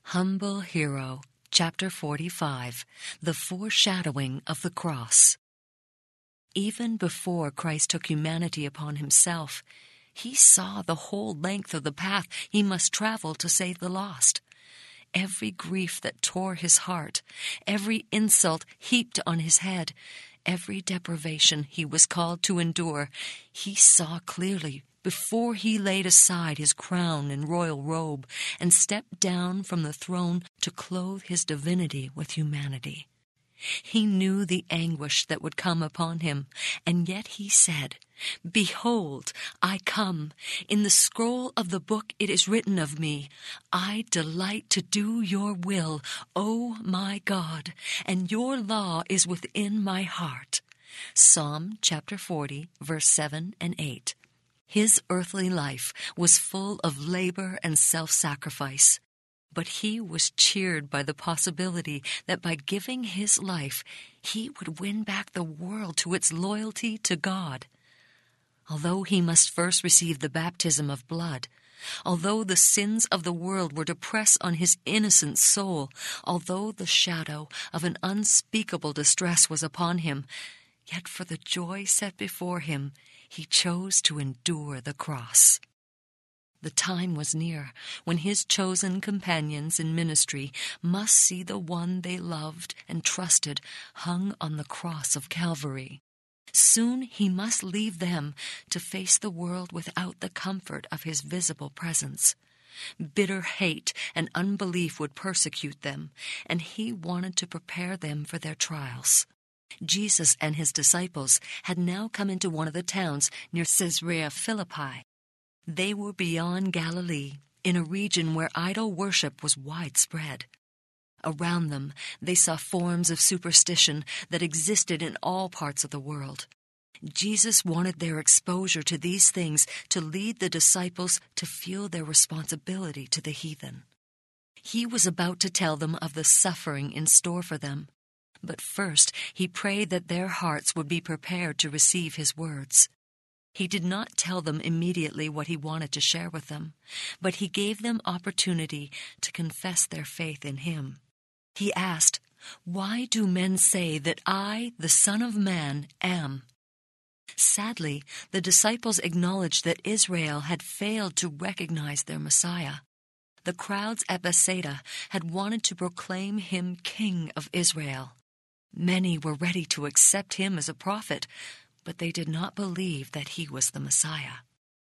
Humble Hero, Chapter 45, The Foreshadowing of the Cross. Even before Christ took humanity upon himself, he saw the whole length of the path he must travel to save the lost. Every grief that tore his heart, every insult heaped on his head, every deprivation he was called to endure, he saw clearly before he laid aside his crown and royal robe and stepped down from the throne to clothe his divinity with humanity. He knew the anguish that would come upon him, and yet he said, "Behold, I come. In the scroll of the book it is written of me, I delight to do your will, O my God, and your law is within my heart." Psalm chapter 40, verse 7 and 8. His earthly life was full of labor and self-sacrifice, but he was cheered by the possibility that by giving his life, he would win back the world to its loyalty to God. Although he must first receive the baptism of blood, although the sins of the world were to press on his innocent soul, although the shadow of an unspeakable distress was upon him, yet for the joy set before him, he chose to endure the cross. The time was near when his chosen companions in ministry must see the one they loved and trusted hung on the cross of Calvary. Soon he must leave them to face the world without the comfort of his visible presence. Bitter hate and unbelief would persecute them, and he wanted to prepare them for their trials. Jesus and his disciples had now come into one of the towns near Caesarea Philippi. They were beyond Galilee, in a region where idol worship was widespread. Around them, they saw forms of superstition that existed in all parts of the world. Jesus wanted their exposure to these things to lead the disciples to feel their responsibility to the heathen. He was about to tell them of the suffering in store for them. But first, he prayed that their hearts would be prepared to receive his words. He did not tell them immediately what he wanted to share with them, but he gave them opportunity to confess their faith in him. He asked, "Why do men say that I, the Son of Man, am?" Sadly, the disciples acknowledged that Israel had failed to recognize their Messiah. The crowds at Bethsaida had wanted to proclaim him King of Israel. Many were ready to accept him as a prophet, but they did not believe that he was the Messiah.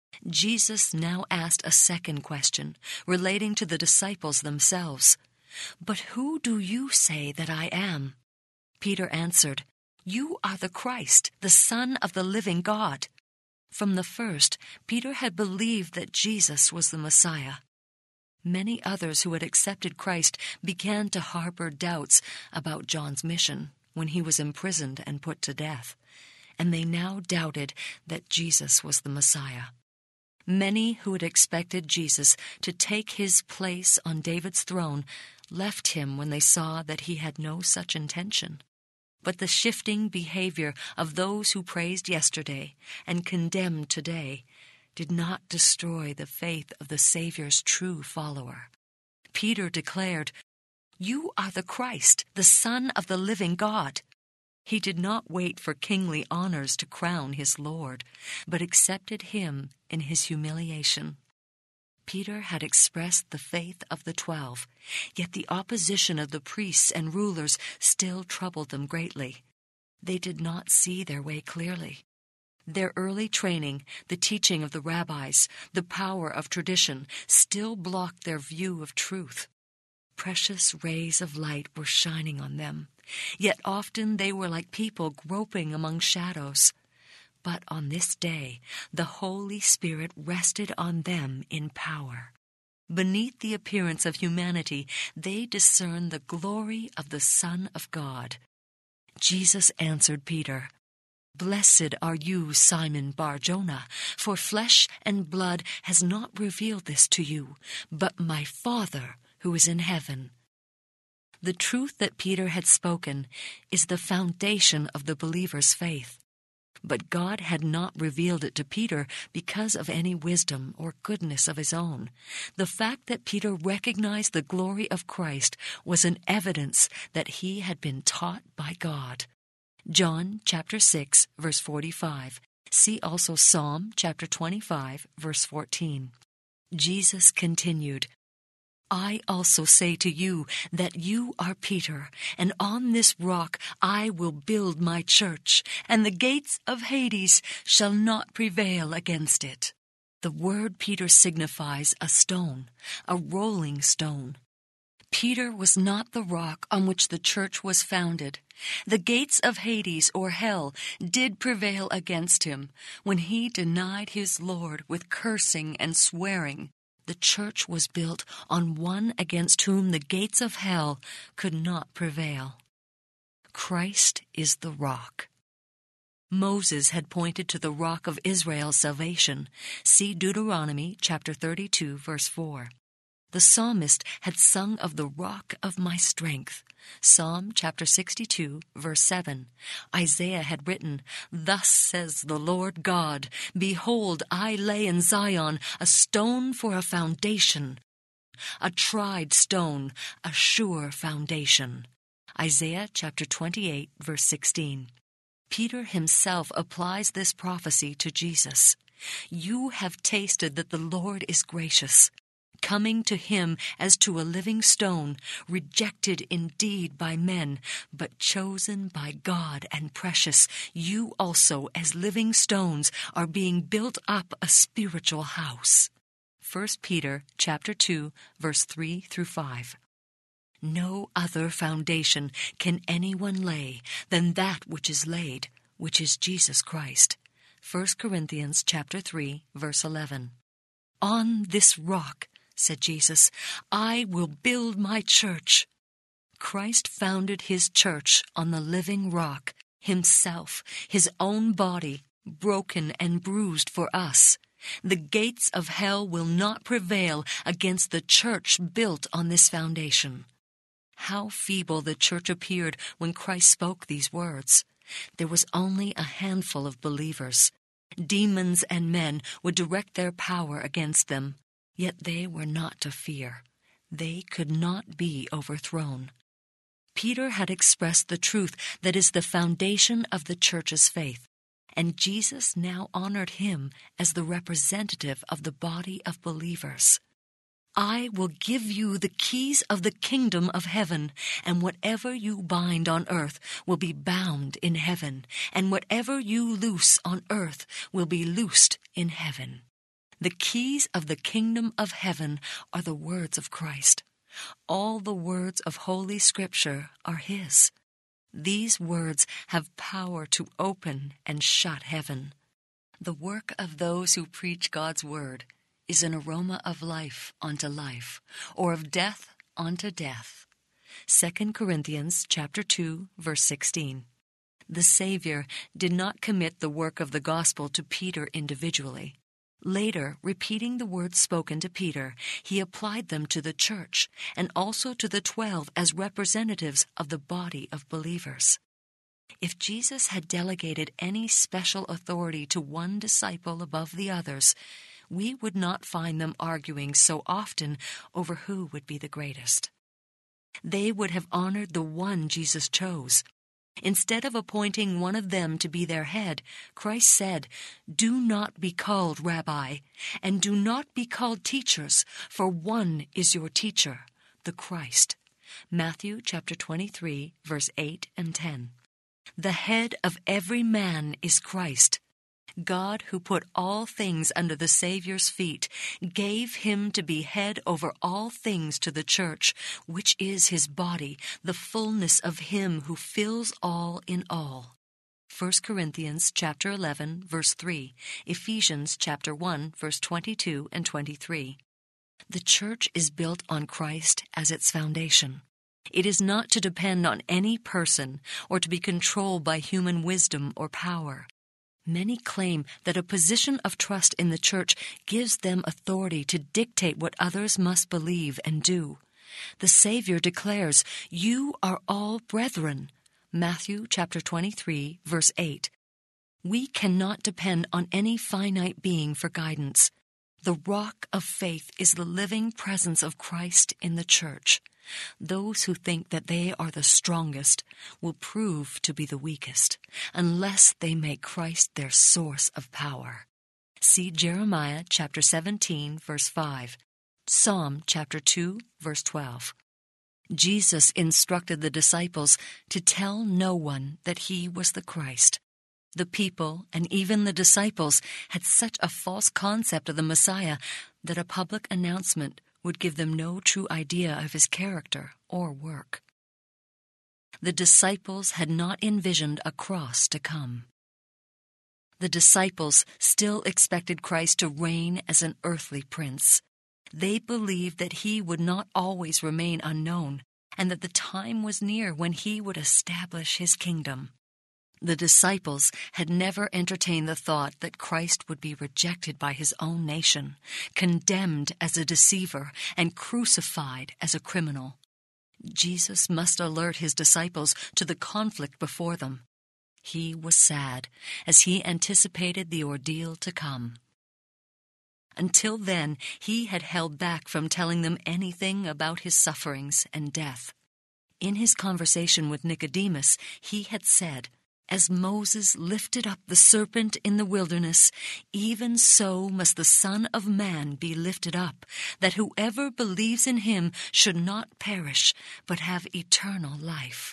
Jesus now asked a second question, relating to the disciples themselves. "But who do you say that I am?" Peter answered, "You are the Christ, the Son of the living God." From the first, Peter had believed that Jesus was the Messiah. Many others who had accepted Christ began to harbor doubts about John's mission when he was imprisoned and put to death, and they now doubted that Jesus was the Messiah. Many who had expected Jesus to take his place on David's throne left him when they saw that he had no such intention. But the shifting behavior of those who praised yesterday and condemned today did not destroy the faith of the Savior's true follower. Peter declared, "You are the Christ, the Son of the living God." He did not wait for kingly honors to crown his Lord, but accepted him in his humiliation. Peter had expressed the faith of the 12, yet the opposition of the priests and rulers still troubled them greatly. They did not see their way clearly. Their early training, the teaching of the rabbis, the power of tradition, still blocked their view of truth. Precious rays of light were shining on them, yet often they were like people groping among shadows. But on this day, the Holy Spirit rested on them in power. Beneath the appearance of humanity, they discerned the glory of the Son of God. Jesus answered Peter, "Blessed are you, Simon Bar-Jonah, for flesh and blood has not revealed this to you, but my Father who is in heaven." The truth that Peter had spoken is the foundation of the believer's faith. But God had not revealed it to Peter because of any wisdom or goodness of his own. The fact that Peter recognized the glory of Christ was an evidence that he had been taught by God. John chapter 6, verse 45. See also Psalm chapter 25, verse 14. Jesus continued, I also say to you that you are Peter, and on this rock I will build my church, and the gates of Hades shall not prevail against it. The word Peter signifies a stone, a rolling stone. Peter was not the rock on which the church was founded. The gates of Hades, or hell, did prevail against him when he denied his Lord with cursing and swearing. The church was built on one against whom the gates of hell could not prevail. Christ is the rock. Moses had pointed to the rock of Israel's salvation. See Deuteronomy chapter 32, verse 4. The psalmist had sung of the rock of my strength. Psalm chapter 62, verse 7. Isaiah had written, Thus says the Lord God, Behold, I lay in Zion a stone for a foundation, a tried stone, a sure foundation. Isaiah chapter 28, verse 16. Peter himself applies this prophecy to Jesus. You have tasted that the Lord is gracious. Coming to him as to a living stone, rejected indeed by men, but chosen by God and precious, you also, as living stones, are being built up a spiritual house. 1 Peter chapter 2, verse 3 through 5. No other foundation can anyone lay than that which is laid, which is Jesus Christ. 1 Corinthians chapter 3, verse 11. On this rock, said Jesus, I will build my church. Christ founded his church on the living rock, himself, his own body, broken and bruised for us. The gates of hell will not prevail against the church built on this foundation. How feeble the church appeared when Christ spoke these words. There was only a handful of believers. Demons and men would direct their power against them. Yet they were not to fear. They could not be overthrown. Peter had expressed the truth that is the foundation of the church's faith, and Jesus now honored him as the representative of the body of believers. I will give you the keys of the kingdom of heaven, and whatever you bind on earth will be bound in heaven, and whatever you loose on earth will be loosed in heaven. The keys of the kingdom of heaven are the words of Christ. All the words of Holy Scripture are his. These words have power to open and shut heaven. The work of those who preach God's word is an aroma of life unto life, or of death unto death. 2 Corinthians chapter 2, verse 16. The Savior did not commit the work of the gospel to Peter individually. Later, repeating the words spoken to Peter, he applied them to the church and also to the 12 as representatives of the body of believers. If Jesus had delegated any special authority to one disciple above the others, we would not find them arguing so often over who would be the greatest. They would have honored the one Jesus chose. Instead of appointing one of them to be their head, Christ said, Do not be called Rabbi, and do not be called teachers, for one is your teacher, the Christ. Matthew chapter 23, verse 8 and 10. The head of every man is Christ. God, who put all things under the Savior's feet, gave him to be head over all things to the church, which is his body, the fullness of him who fills all in all. 1 Corinthians chapter 11, verse 3, Ephesians chapter 1, verse 22 and 23. The church is built on Christ as its foundation. It is not to depend on any person or to be controlled by human wisdom or power. Many claim that a position of trust in the church gives them authority to dictate what others must believe and do. The Savior declares, You are all brethren. Matthew chapter 23, verse 8. We cannot depend on any finite being for guidance. The rock of faith is the living presence of Christ in the church. Those who think that they are the strongest will prove to be the weakest, unless they make Christ their source of power. See Jeremiah chapter 17, verse 5, Psalm chapter 2, verse 12. Jesus instructed the disciples to tell no one that he was the Christ. The people, and even the disciples, had such a false concept of the Messiah that a public announcement would give them no true idea of his character or work. The disciples had not envisioned a cross to come. The disciples still expected Christ to reign as an earthly prince. They believed that he would not always remain unknown, and that the time was near when he would establish his kingdom. The disciples had never entertained the thought that Christ would be rejected by his own nation, condemned as a deceiver, and crucified as a criminal. Jesus must alert his disciples to the conflict before them. He was sad as he anticipated the ordeal to come. Until then, he had held back from telling them anything about his sufferings and death. In his conversation with Nicodemus, he had said, "As Moses lifted up the serpent in the wilderness, even so must the Son of Man be lifted up, that whoever believes in him should not perish, but have eternal life."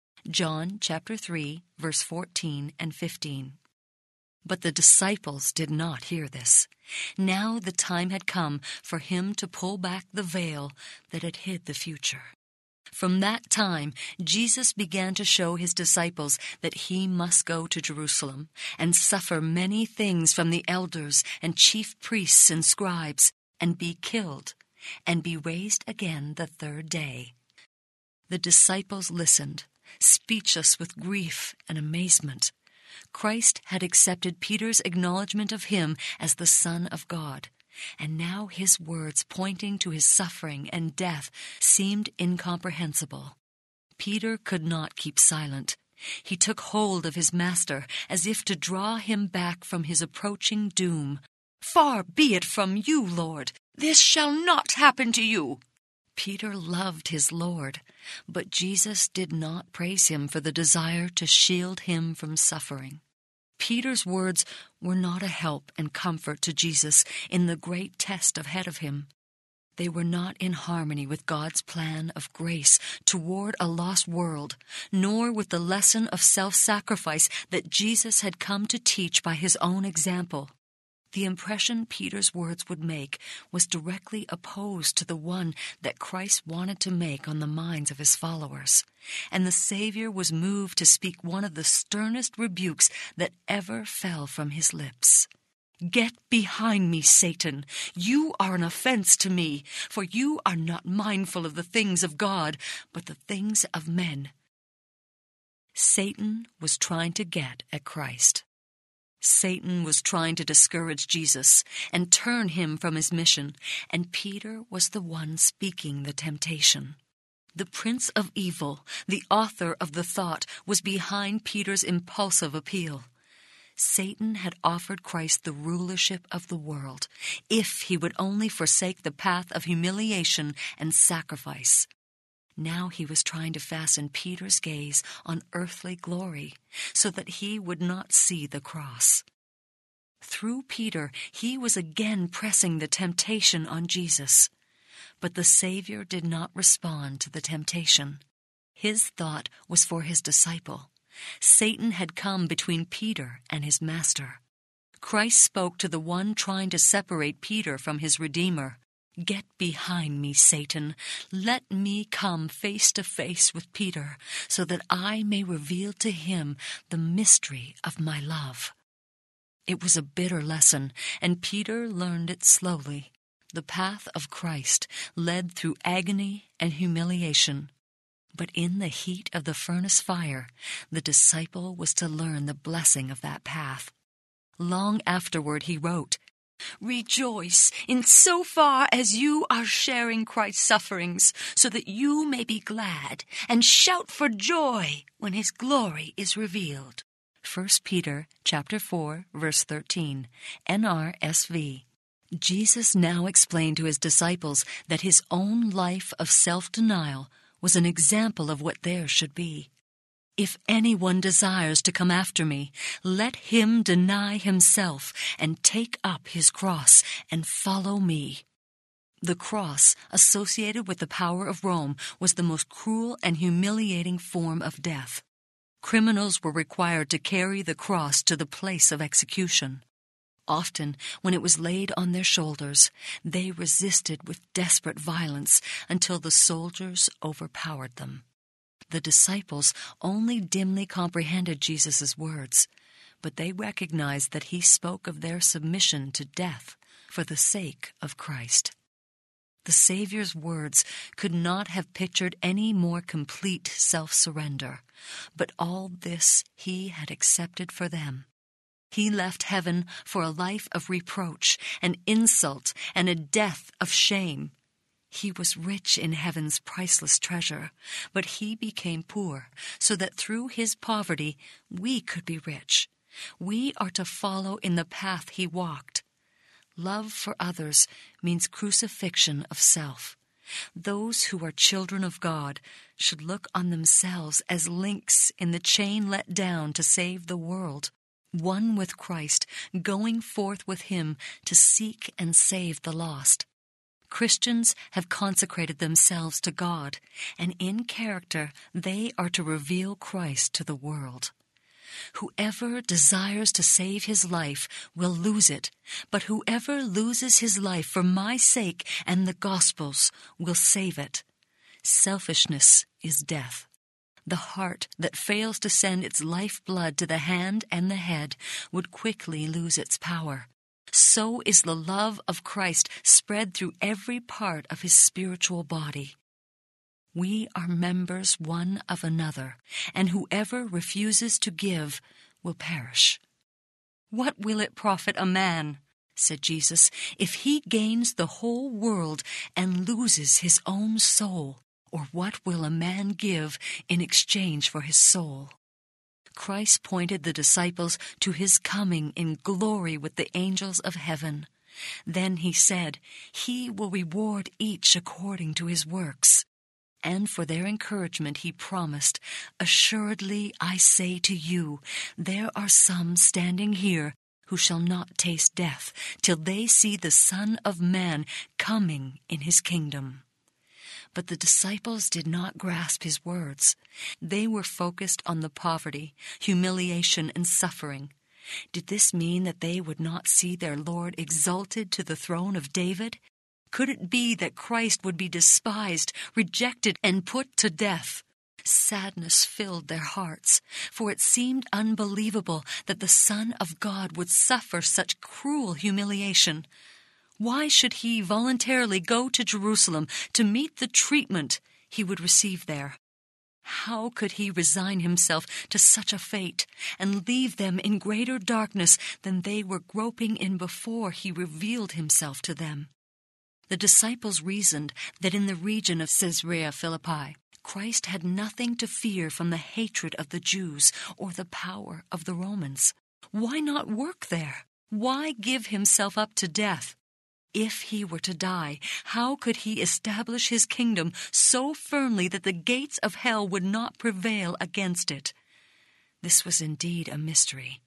John chapter 3, verse 14 and 15. But the disciples did not hear this. Now the time had come for him to pull back the veil that had hid the future. From that time, Jesus began to show his disciples that he must go to Jerusalem and suffer many things from the elders and chief priests and scribes, and be killed, and be raised again the third day. The disciples listened, speechless with grief and amazement. Christ had accepted Peter's acknowledgment of him as the Son of God, and now his words pointing to his suffering and death seemed incomprehensible. Peter could not keep silent. He took hold of his master as if to draw him back from his approaching doom. "Far be it from you, Lord! This shall not happen to you!" Peter loved his Lord, but Jesus did not praise him for the desire to shield him from suffering. Peter's words were not a help and comfort to Jesus in the great test ahead of him. They were not in harmony with God's plan of grace toward a lost world, nor with the lesson of self-sacrifice that Jesus had come to teach by his own example. The impression Peter's words would make was directly opposed to the one that Christ wanted to make on the minds of his followers, and the Savior was moved to speak one of the sternest rebukes that ever fell from his lips. "Get behind me, Satan! You are an offense to me, for you are not mindful of the things of God, but the things of men." Satan was trying to get at Christ. Satan was trying to discourage Jesus and turn him from his mission, and Peter was the one speaking the temptation. The prince of evil, the author of the thought, was behind Peter's impulsive appeal. Satan had offered Christ the rulership of the world, if he would only forsake the path of humiliation and sacrifice. Now he was trying to fasten Peter's gaze on earthly glory, so that he would not see the cross. Through Peter, he was again pressing the temptation on Jesus. But the Savior did not respond to the temptation. His thought was for his disciple. Satan had come between Peter and his master. Christ spoke to the one trying to separate Peter from his Redeemer. "Get behind me, Satan. Let me come face to face with Peter, so that I may reveal to him the mystery of my love." It was a bitter lesson, and Peter learned it slowly. The path of Christ led through agony and humiliation. But in the heat of the furnace fire, the disciple was to learn the blessing of that path. Long afterward he wrote, "Rejoice in so far as you are sharing Christ's sufferings, so that you may be glad and shout for joy when his glory is revealed." 1 Peter chapter 4, verse 13, NRSV. Jesus now explained to his disciples that his own life of self-denial was an example of what theirs should be. If anyone desires to come after me, let him deny himself and take up his cross and follow me. The cross, associated with the power of Rome, was the most cruel and humiliating form of death. Criminals were required to carry the cross to the place of execution. Often, when it was laid on their shoulders, they resisted with desperate violence until the soldiers overpowered them. The disciples only dimly comprehended Jesus' words, but they recognized that he spoke of their submission to death for the sake of Christ. The Savior's words could not have pictured any more complete self-surrender, but all this he had accepted for them. He left heaven for a life of reproach and insult and a death of shame. He was rich in heaven's priceless treasure, but he became poor so that through his poverty we could be rich. We are to follow in the path he walked. Love for others means crucifixion of self. Those who are children of God should look on themselves as links in the chain let down to save the world, one with Christ, going forth with him to seek and save the lost. Christians have consecrated themselves to God, and in character they are to reveal Christ to the world. Whoever desires to save his life will lose it, but whoever loses his life for my sake and the gospel's will save it. Selfishness is death. The heart that fails to send its lifeblood to the hand and the head would quickly lose its power. So is the love of Christ spread through every part of his spiritual body. We are members one of another, and whoever refuses to give will perish. What will it profit a man, said Jesus, if he gains the whole world and loses his own soul? Or what will a man give in exchange for his soul? Christ pointed the disciples to his coming in glory with the angels of heaven. Then he said, he will reward each according to his works. And for their encouragement he promised, assuredly I say to you, there are some standing here who shall not taste death till they see the Son of Man coming in his kingdom. But the disciples did not grasp his words. They were focused on the poverty, humiliation, and suffering. Did this mean that they would not see their Lord exalted to the throne of David? Could it be that Christ would be despised, rejected, and put to death? Sadness filled their hearts, for it seemed unbelievable that the Son of God would suffer such cruel humiliation. Why should he voluntarily go to Jerusalem to meet the treatment he would receive there? How could he resign himself to such a fate and leave them in greater darkness than they were groping in before he revealed himself to them? The disciples reasoned that in the region of Caesarea Philippi, Christ had nothing to fear from the hatred of the Jews or the power of the Romans. Why not work there? Why give himself up to death? If he were to die, how could he establish his kingdom so firmly that the gates of hell would not prevail against it? This was indeed a mystery.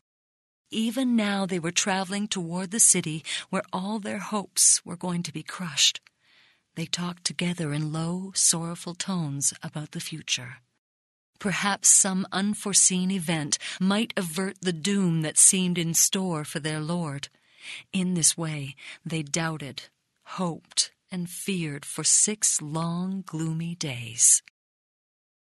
Even now they were traveling toward the city where all their hopes were going to be crushed. They talked together in low, sorrowful tones about the future. Perhaps some unforeseen event might avert the doom that seemed in store for their Lord. In this way, they doubted, hoped, and feared for 6 long, gloomy days.